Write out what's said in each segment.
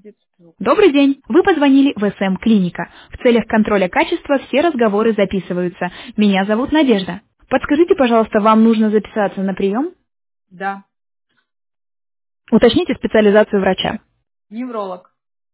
Добрый день! Вы позвонили в СМ Клиника. В целях контроля качества все разговоры записываются. Меня зовут Надежда. Подскажите, пожалуйста, вам нужно записаться на прием? Да, Уточните специализацию врача. невролог.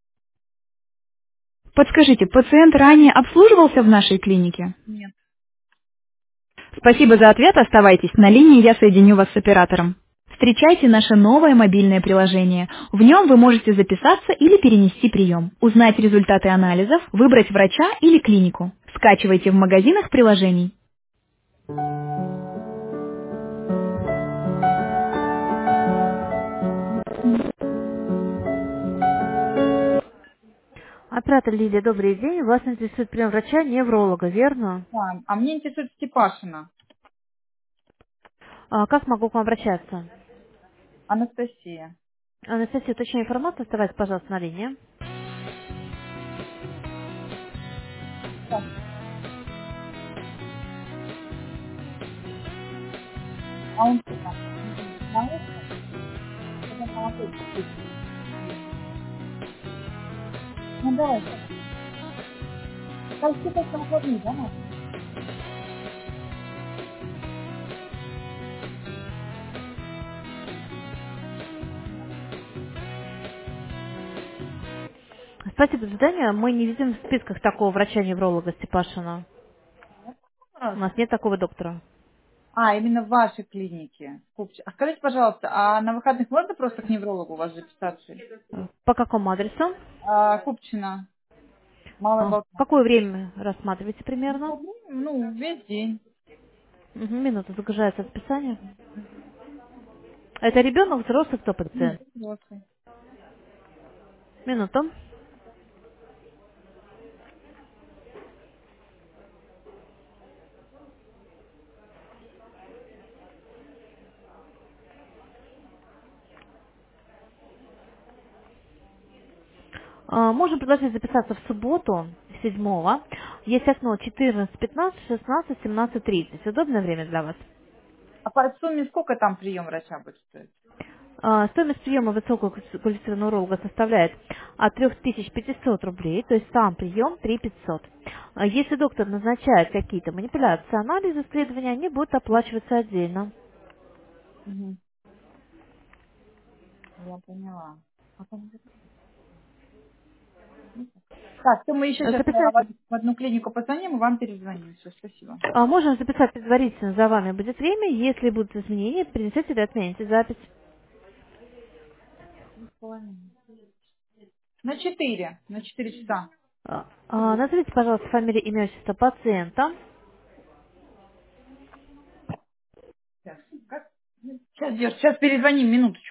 Подскажите, пациент ранее обслуживался в нашей клинике? Нет. Спасибо за ответ, оставайтесь на линии, я соединю вас с оператором. Встречайте наше новое мобильное приложение. В нем вы можете записаться или перенести прием, узнать результаты анализов, выбрать врача или клинику. Скачивайте в магазинах приложений. Оператор Лилия, добрый день. Вас интересует прием врача-невролога, верно? Да, а мне интересует Степашина, Как могу к вам обращаться? Анастасия. Анастасия, уточняю информацию, оставайтесь, пожалуйста, на линии. Так, а он что там? На это? Потом там опять встретимся. Ну давай, сейчас. Там что-то на выходные, да, надо? Спасибо за задание. Мы не видим в списках такого врача-невролога Степашина. У Раз. нас нет такого доктора. А, именно в вашей клинике. А скажите, пожалуйста, а на выходных можно просто к неврологу у вас записаться? По какому адресу? Купчина, Малая В Болтня. какое время рассматриваете примерно? Ну, весь день. Минуту, загружается расписание. Это ребенок, взрослый, кто Нет, пациент? взрослый. Минуту. Можем предложить записаться в субботу, 7-го. Есть окно 14, 15, 16, 17, 30. Удобное время для вас? А по сумме сколько там прием врача будет стоить? Стоимость приема высококвалифицированного уролога составляет от 3500 рублей, то есть сам прием 3500. Если доктор назначает какие-то манипуляции, анализы, исследования, они будут оплачиваться отдельно. Угу. Я поняла. А там Так, то мы еще сейчас Записать, в одну клинику позвоним и вам перезвоним. Все, спасибо. можем записать предварительно, за вами будет время, если будут изменения, принесете или отмените запись. На четыре часа. Назовите, пожалуйста, фамилию, имя, отчество пациента. Сейчас, сейчас перезвоним, минуточку.